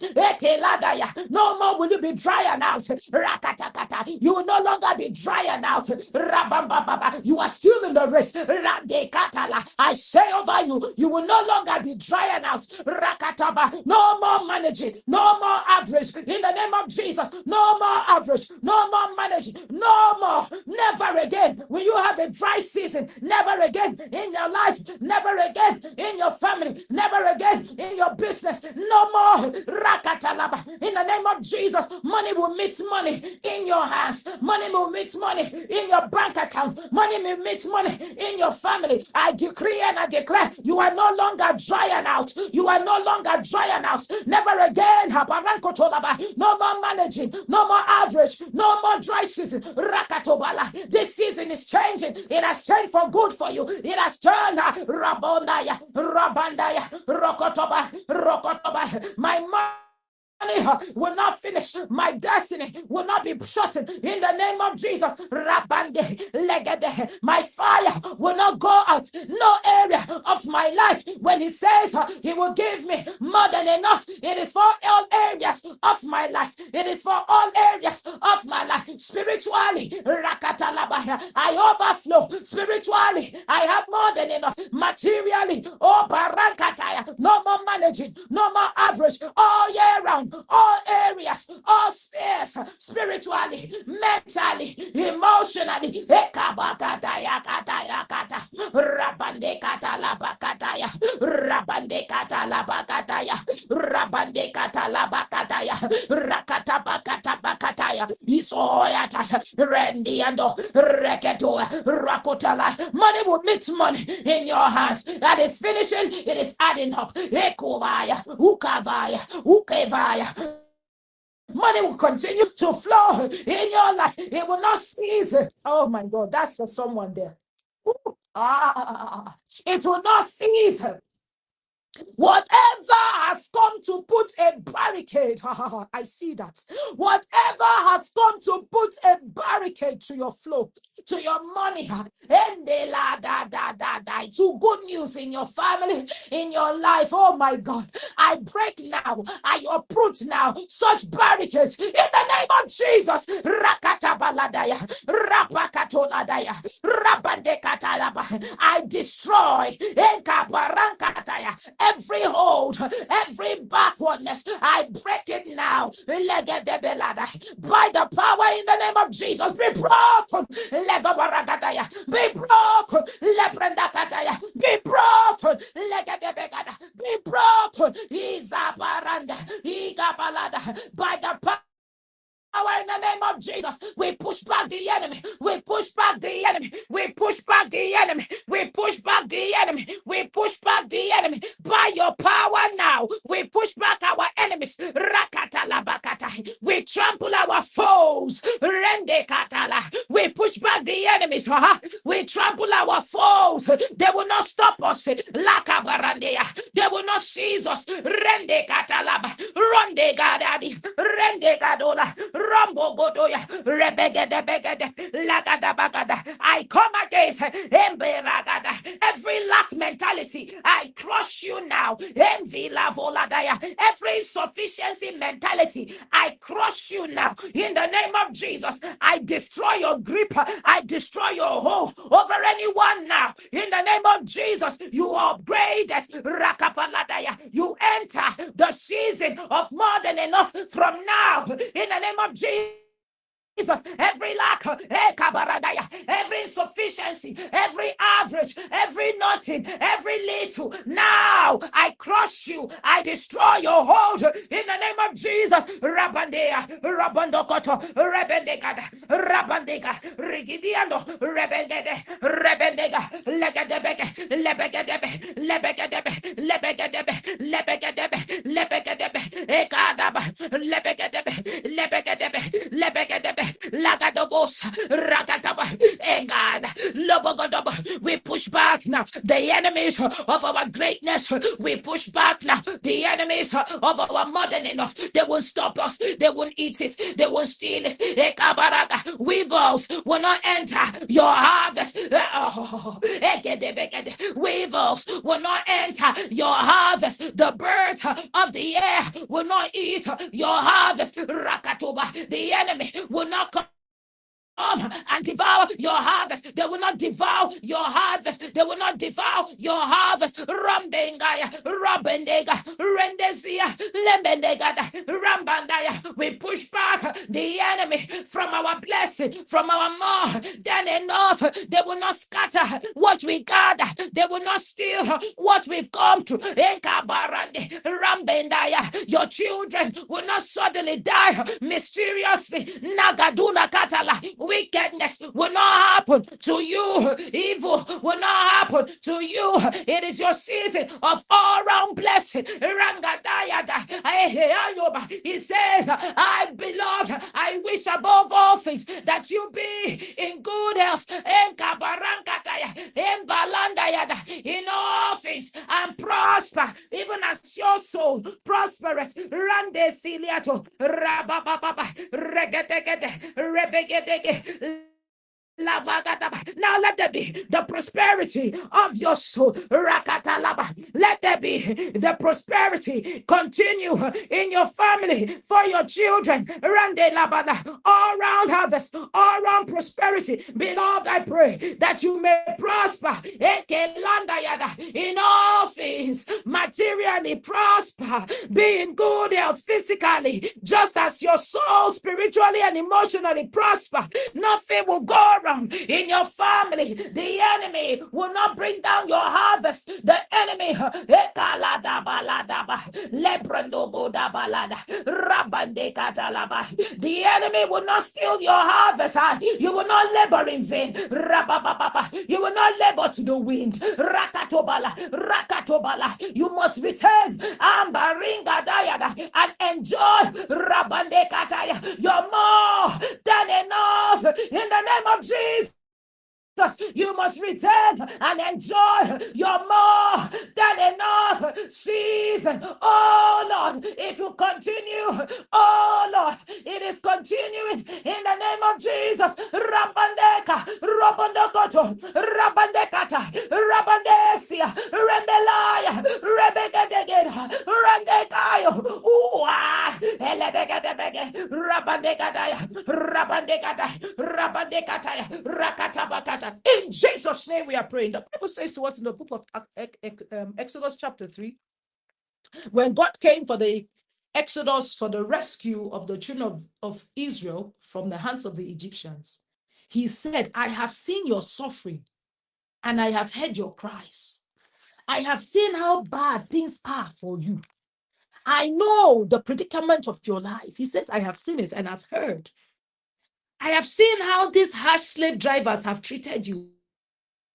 No more will you be dry and out. Rakatakata. You will no longer be dry and out. Rabambababa. You are still in the race. Radekatala. I say over you, you will no longer be dry and out. Rakataba. No more managing. No more average. In the name of Jesus. No more average. No more managing. No more. Never again will you have a dry season. Never again in your life. Never again in your family. Never again in your business. No more. Rakatalaba. In the name of Jesus, money will meet money in your hands. Money will meet money in your bank account. Money will meet money in your family. I decree and I declare you are no longer drying out. You are no longer drying out. Never again. Habarankotolaba. No more managing. No more average. No more dry season. Rakatobala. This season is changing. It has changed for good for you. It has turned. uh, Rabondaya. Rabandaya. Rokotoba. Rokotoba. My money uh, will not finish. My destiny will not be shortened in the name of Jesus. Rabande, legede. My fire will not go out. No area of my life when he says uh, he will give me more than enough. It is for all areas of my life. It is for all areas of my life. Spiritually, rakatalabaya, I overflow. Spiritually, I have more than enough. Materially, oh barankataya, no more managing, no more average, all year round, all areas, all spheres, spiritually, mentally, emotionally. Ekabakataya kataya kata, rabande katalabakataya, rabande katalabakataya, rabande katalabakataya, rakatabakatabakataya, isoyata, rendiando, reketo, rakotala. Money will meet money in your hands. That is finishing, it is adding up. Ekobaya, ukavaya, ukevaya. Money will continue to flow in your life. It will not cease. Oh my God, that's for someone there. Ooh, ah, it will not cease. Whatever has come to put a barricade, I see that. Whatever has come to put a barricade to your flow, to your money, and da da da da da, to good news in your family, in your life. Oh my God, I break now, I uproot now such barricades in the name of Jesus. Rakatabaladaya, rapakatoladaya, rabandekatalaba. I destroy Enkabarangkataya, every hold, every backwardness. I break it now. Legedebelada. By the power in the name of Jesus, be broken. Legobaragadaia. Be broken. Lebrendakataya. Be broken. Legedebegada. Be broken. Izabaranda. Igabalada. By the power in the name of Jesus, we push back the enemy. We push back the enemy. We push back the enemy. We push back the enemy. We push back the enemy. By your power now, we push back our enemies. Rakatalabakata. We trample our foes. Rende katala. We push back the enemies. We trample our foes. They will not stop us. Lakabarandea. They will not seize us. Rende katalaba, ronde gadadi, rende gadola, rombo godoya, rebegede begede, lagada bagada. I come against embe ragada, every lack mentality. I crush you now. Envy lavoladaya, every insufficiency mentality. I crush you now. In the name of Jesus, I destroy your grip. I destroy your hold over anyone now. In the name of Jesus, you upgrade it. Rakapaladaya. You enter the season of more than enough from now. In the name of Jesus. Jesus, every lack, eh, kabaradaya, every insufficiency, every average, every nothing, every little. Now I crush you, I destroy your hold in the name of Jesus. Rabandea, Rabandokoto, Rebendegada, Rabandega, Rigidiano, Rebendede, Rebendega, Legadebeke, Lebegedebe, Lebegedebe, Lebegedebe, Lebegedebe, Lebegedebe, Ekadaba, Lebegedebe, Lebegedebe, Lebegedebe, Lagadobos, Ragataba, Engad, Lobogodobo. We push back now the enemies of our greatness. We push back now the enemies of our modern enough. They won't stop us. They won't eat it. They won't steal it. Ekabaraga. Weevils will not enter your harvest. Oh, Egedebegede. Weevils will not enter your harvest. The birds of the air will not eat your harvest. Rakatoba. The enemy will not come um, and devour your harvest. They will not devour your harvest. They will not devour your harvest. Rambengaya, Rabendega, Rendesia, Lembendegada, Rambandaya. We push back the enemy from our blessing, from our more than enough. They will not scatter what we gather. They will not steal what we've come to. Ekabarande, Rambendaya. Your children will not suddenly die mysteriously. Nagaduna Katala. Wickedness will not happen to you. Evil will not happen to you. It is your season of all-round blessing. Rangadayada. He says, I beloved, I wish above all things that you be in good health. In all things and prosper, even as your soul prospereth. Rande siliato. Rabababa. Regedegede. Rebegedege. Now let there be the prosperity of your soul. Rakatalaba. Let there be the prosperity continue in your family for your children. Rande labada. All round harvest, all round prosperity. Beloved, I pray that you may prosper in all things, materially prosper, be in good health physically, just as your soul spiritually and emotionally prosper. Nothing will go wrong in your family. The enemy will not bring down your harvest. The enemy the enemy will not steal your harvest. You will not labor in vain. You will not labor to the wind. Rakatobala, Rakatobala. You must return Ambaringa Dayada and enjoy Rabande Kataya. You're more than enough in the name of Jesus. You must return and enjoy your more than enough season. Oh Lord, it will continue. Oh Lord, it is continuing in the name of Jesus. Rabandeka, Rabandokoto, Rabandekata, Rabandesia, Rembelaya, Rebecca, Randekayo, Ua, Elebegedebege, Rabandekadaya, Rabandekadaya, Rabandekataya, Rakatabakata. In Jesus' name we are praying. The Bible says to us in the book of um, Exodus chapter three, when God came for the Exodus, for the rescue of the children of, of Israel from the hands of the Egyptians, he said, I have seen your suffering and I have heard your cries. I have seen how bad things are for you. I know the predicament of your life. He says, I have seen it and I've heard. I have seen how these harsh slave drivers have treated you.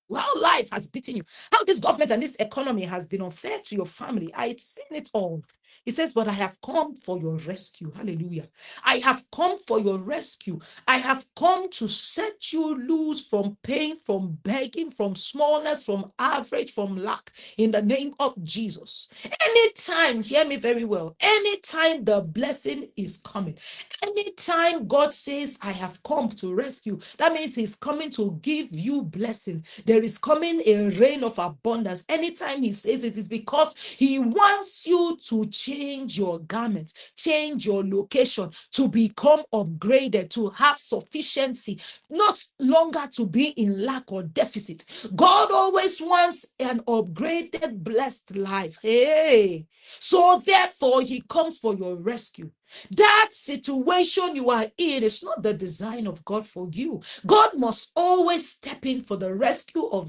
How life has beaten you, how this government and this economy has been unfair to your family. I've seen it all. He says, but I have come for your rescue. Hallelujah. I have come for your rescue. I have come to set you loose from pain, from begging, from smallness, from average, from lack, in the name of Jesus. Anytime, hear me very well, anytime the blessing is coming, anytime God says, I have come to rescue, that means He's coming to give you blessing. There is coming a rain of abundance. Anytime He says it, is because He wants you to change your garment, change your location, to become upgraded, to have sufficiency, not longer to be in lack or deficit. God always wants an upgraded, blessed life. Hey, so therefore, He comes for your rescue. That situation you are in is not the design of God for you. God must always step in for the rescue of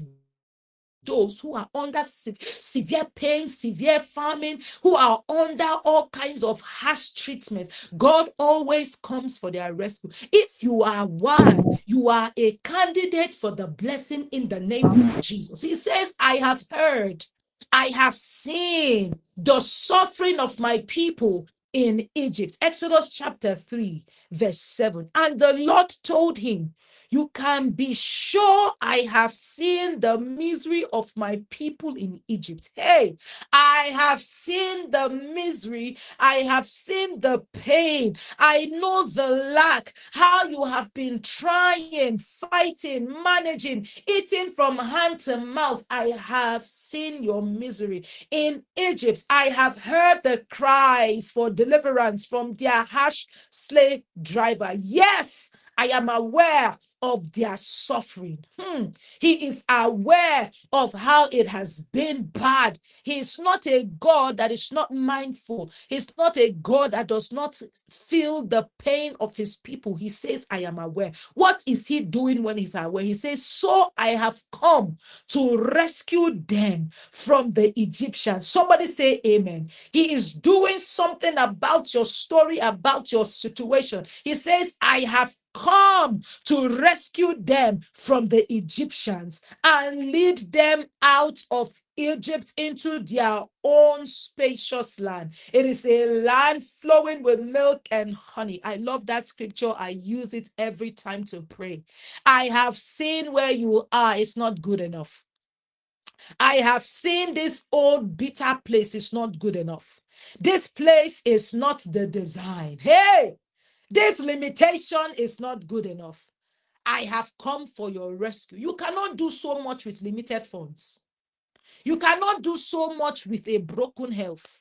those who are under se- severe pain, severe famine, who are under all kinds of harsh treatment. God always comes for their rescue. If you are one, you are a candidate for the blessing in the name of Jesus. He says, I have heard, I have seen the suffering of my people in Egypt. Exodus chapter three, verse seven. And the Lord told him, you can be sure I have seen the misery of my people in Egypt. Hey, I have seen the misery. I have seen the pain. I know the lack, how you have been trying, fighting, managing, eating from hand to mouth. I have seen your misery in Egypt. I have heard the cries for deliverance from their harsh slave driver. Yes, I am aware of their suffering. Hmm. He is aware of how it has been bad. He is not a God that is not mindful. He's not a God that does not feel the pain of his people. He says, I am aware. What is he doing when he's aware? He says, so I have come to rescue them from the Egyptians. Somebody say amen. He is doing something about your story, about your situation. He says, I have come to rescue them from the Egyptians and lead them out of Egypt into their own spacious land. It is a land flowing with milk and honey. I love that scripture. I use it every time to pray. I have seen where you are. It's not good enough. I have seen this old bitter place. It's not good enough. This place is not the design. Hey, this limitation is not good enough. I have come for your rescue. You cannot do so much with limited funds. You cannot do so much with a broken health.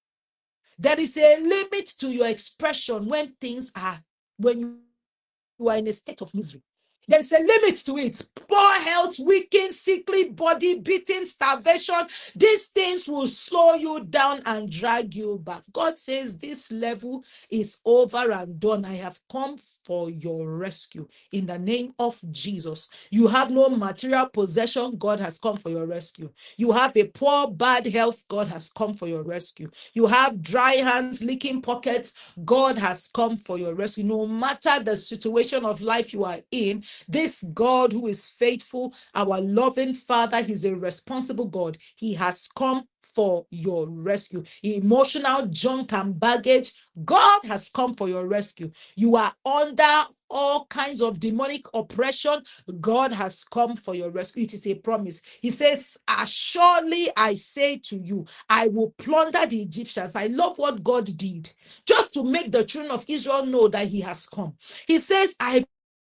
There is a limit to your expression when things are, when you are in a state of misery. There's a limit to it. Poor health, weakened, sickly body, beating, starvation. These things will slow you down and drag you back. God says this level is over and done. I have come for your rescue in the name of Jesus. You have no material possession. God has come for your rescue. You have a poor, bad health. God has come for your rescue. You have dry hands, leaking pockets. God has come for your rescue. No matter the situation of life you are in, this God who is faithful, our loving Father, He's a responsible God. He has come for your rescue. Emotional junk and baggage, God has come for your rescue. You are under all kinds of demonic oppression, God has come for your rescue. It is a promise. He says, as surely I say to you, I will plunder the Egyptians. I love what God did just to make the children of Israel know that He has come. He says, I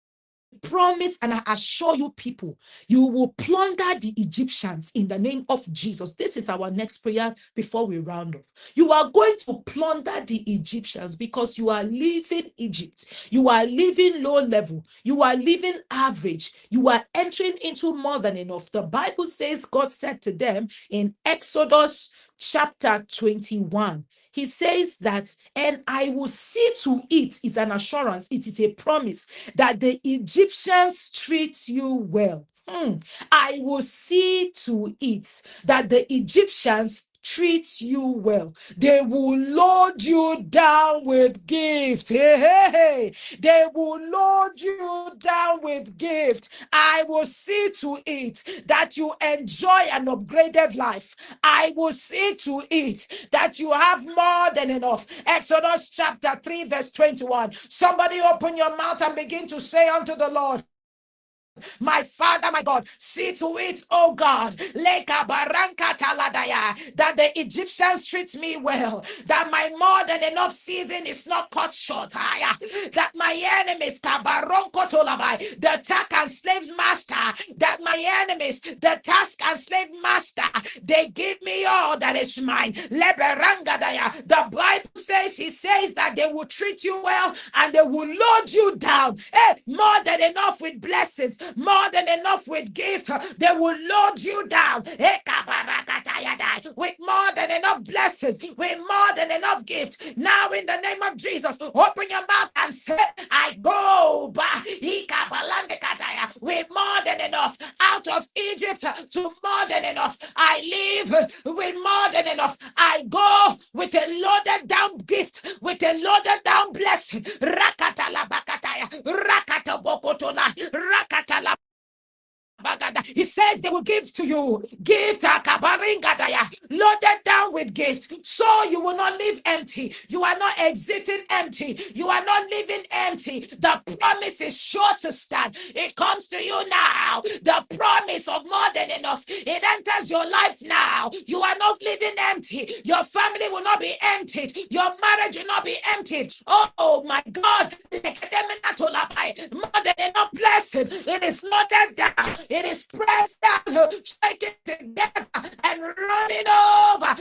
promise and I assure you, people, you will plunder the Egyptians in the name of Jesus. This is our next prayer before we round off. You are going to plunder the Egyptians because you are leaving Egypt. You are living low level. You are living average. You are entering into more than enough. The Bible says God said to them in Exodus chapter twenty-one. He says that, and I will see to it, is an assurance, it is a promise that the Egyptians treat you well. Hmm. I will see to it that the Egyptians treat you well. They will load you down with gift. Hey, hey, hey. They will load you down with gift. I will see to it that you enjoy an upgraded life. I will see to it that you have more than enough. Exodus chapter three, verse twenty-one. Somebody open your mouth and begin to say unto the Lord, my Father, my God, see to it, oh God, Leka Baranka Taladaya, that the Egyptians treat me well, that my more than enough season is not cut short, aya, that my enemies, Kabaronko Tolabai, the attack and slave master, that my enemies, the task and slave master, they give me all that is mine. Leberangadaya. The Bible says, he says that they will treat you well and they will load you down. Hey, more than enough with blessings, more than enough with gifts. They will load you down. Hey, kabarakatayadai. With more than enough blessings, with more than enough gifts. Now, in the name of Jesus, open your mouth and say, I go back with more than enough out of Egypt to more than enough. I live with more than enough. I go with a loaded down gift, with a loaded down blessing. Rakata bakataya, rakata bokotona, rakata. He says they will give to you gift, loaded down with gift, so you will not live empty. You are not exiting empty. You are not living empty. The promise is sure to stand. It comes to you now. The promise of more than enough. It enters your life now. You are not living empty. Your family will not be emptied. Your marriage will not be emptied. Oh my God. More than enough blessing. It is loaded down. It is pressed down, shaken together, and running over.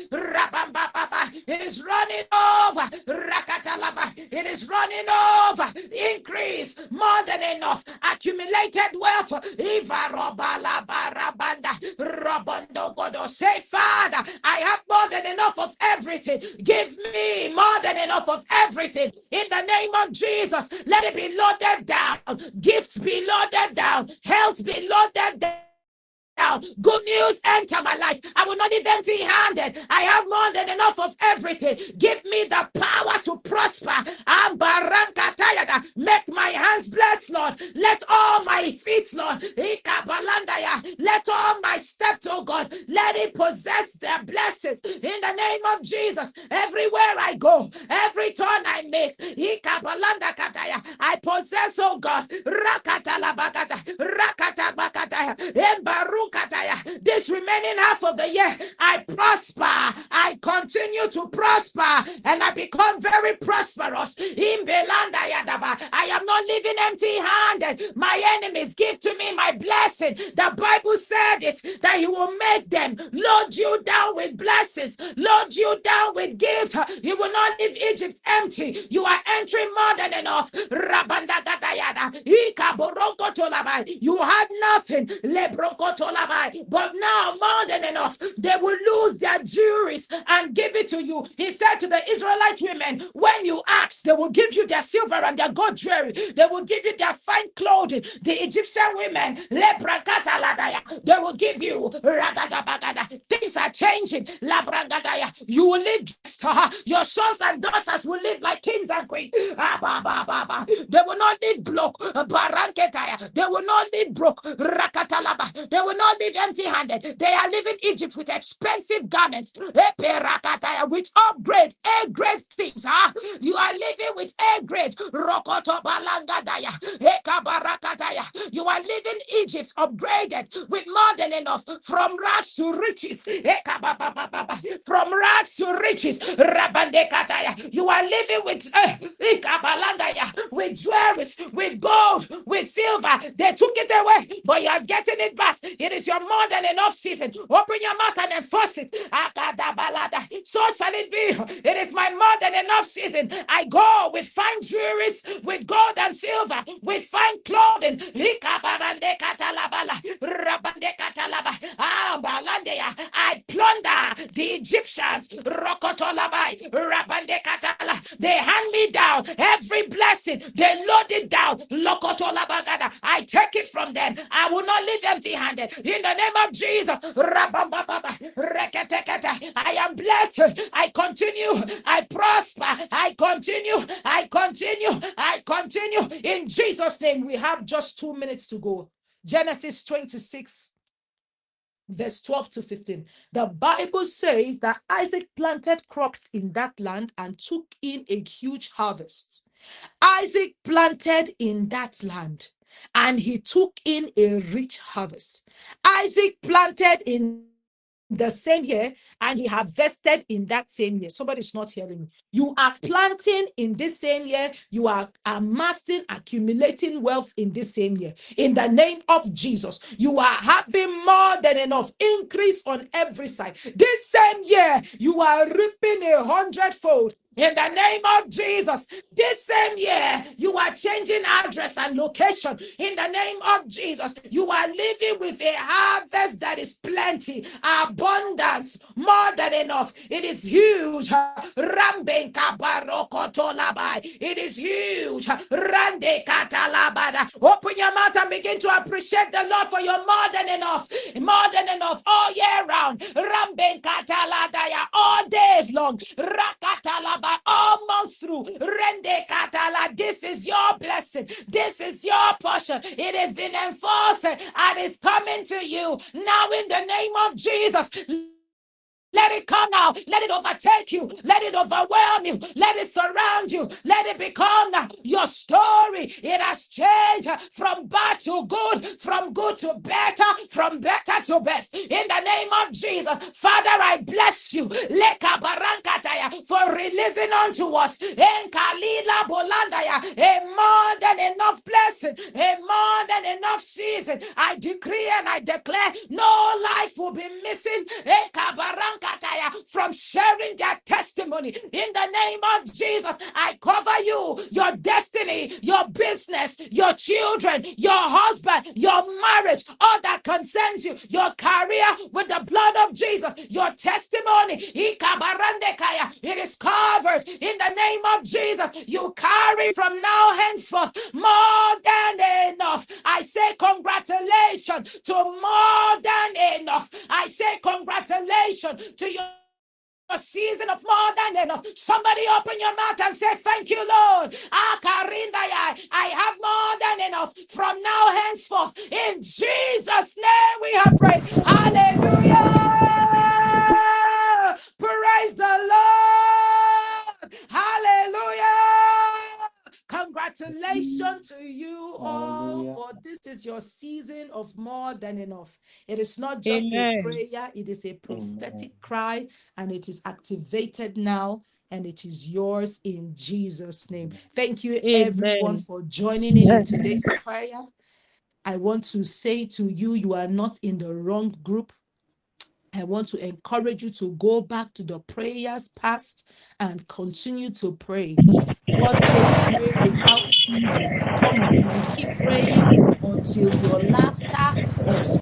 It is running over. Rakatalaba. It is running over. Increase more than enough. Accumulated wealth. Say, Father, I have more than enough of everything. Give me more than enough of everything. In the name of Jesus, let it be loaded down. Gifts be loaded down. Health be loaded down. Good news enter my life. I will not live empty handed. I have more than enough of everything. Give me the power to prosper. I'm Baranka Tayada. Make my hands blessed, Lord. Let all my feet, Lord. Let all my steps, oh God, let it possess their blessings. In the name of Jesus, everywhere I go, every turn I make, I possess, oh God, Rakatalabakata, Rakatabakata, Embaru. This remaining half of the year, I prosper. I continue to prosper and I become very prosperous. In Belanda Yadaba, I am not living empty handed. My enemies give to me my blessing. The Bible said it that He will make them load you down with blessings, load you down with gifts. You will not leave Egypt empty. You are entering more than enough. You had nothing. But now, more than enough, they will lose their jewelries and give it to you. He said to the Israelite women, when you ask, they will give you their silver and their gold jewelry. They will give you their fine clothing. The Egyptian women, they will give you. Things are changing. You will live just, your sons and daughters will live like kings and queens. They will not live broke. They will not live broke. They will not live empty-handed. They are living Egypt with expensive garments, with upgrade, A-grade things. Huh? You are living with A-grade. You are living Egypt upgraded with more than enough, from rags to riches. From rags to riches. You are living with uh, with jewelries, with gold, with silver. They took it away, but you are getting it back. It is your more than enough season. Open your mouth and enforce it. So shall it be. It is my more than enough season. I go with fine jewelries, with gold and silver, with fine clothing. I plunder the Egyptians. They hand me down every blessing. They load it down. I take it from them. I will not live empty handed. In the name of Jesus. I am blessed. I continue. I prosper. I continue. I continue. I continue. In Jesus' name, we have just two minutes to go. Genesis twenty-six, verse twelve to fifteen. The Bible says that Isaac planted crops in that land and took in a huge harvest. Isaac planted in that land and he took in a rich harvest. Isaac planted in the same year and he harvested in that same year. Somebody's not hearing me. You are planting in this same year. You are amassing, accumulating wealth in this same year. In the name of Jesus, you are having more than enough increase on every side. This same year, you are reaping a hundredfold. In the name of Jesus, this same year, you are changing address and location. In the name of Jesus, you are living with a harvest that is plenty, abundance, more than enough. It is huge. Rambe kabarokotolabai. It is huge. Rande katalabada. Open your mouth and begin to appreciate the Lord for your more than enough. More than enough all year round. Rambe kataladaya all day long. Rakatalaba all months through. Rende katala. This is your blessing. This is your portion. It has been enforced and is coming to you now in the name of Jesus. Let it come now. Let it overtake you. Let it overwhelm you. Let it surround you. Let it become your story. It has changed from bad to good, from good to better, from better to best. In the name of Jesus, Father, I bless you for releasing unto us a more than enough blessing, a more than enough season. I decree and I declare no life will be missing from sharing their testimony. In the name of Jesus, I cover you, your destiny, your business, your children, your husband, your marriage, all that concerns you, your career with the blood of Jesus, your testimony. It is covered in the name of Jesus. You carry from now henceforth more than enough. I say congratulations to more than enough. I say congratulations to your a season of more than enough. Somebody open your mouth and say, thank you, Lord. Ah, Karindaya, I have more than enough from now henceforth. In Jesus' name we have prayed. Hallelujah. Praise the Lord. Hallelujah. Congratulations to you all, Hallelujah. for this is your season of more than enough. It is not just a Amen. prayer, it is a Amen. prophetic cry, and it is activated now, and it is yours in Jesus' name. Thank you, everyone, Amen. for joining in in today's prayer. I want to say to you, you are not in the wrong group. I want to encourage you to go back to the prayers past and continue to pray. God says, pray without ceasing. Come on, you will keep praying until your laughter explodes.